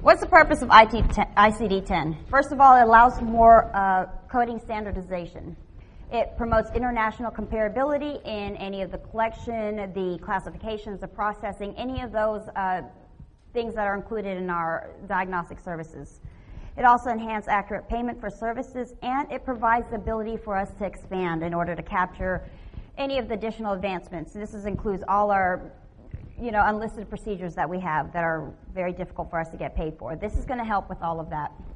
What's the purpose of ICD-10? First of all, it allows more coding standardization. It promotes international comparability in any of the collection, the classifications, the processing, any of those things that are included in our diagnostic services. It also enhances accurate payment for services, and it provides the ability for us to expand in order to capture any of the additional advancements. This includes all our unlisted procedures that we have that are very difficult for us to get paid for. This is going to help with all of that.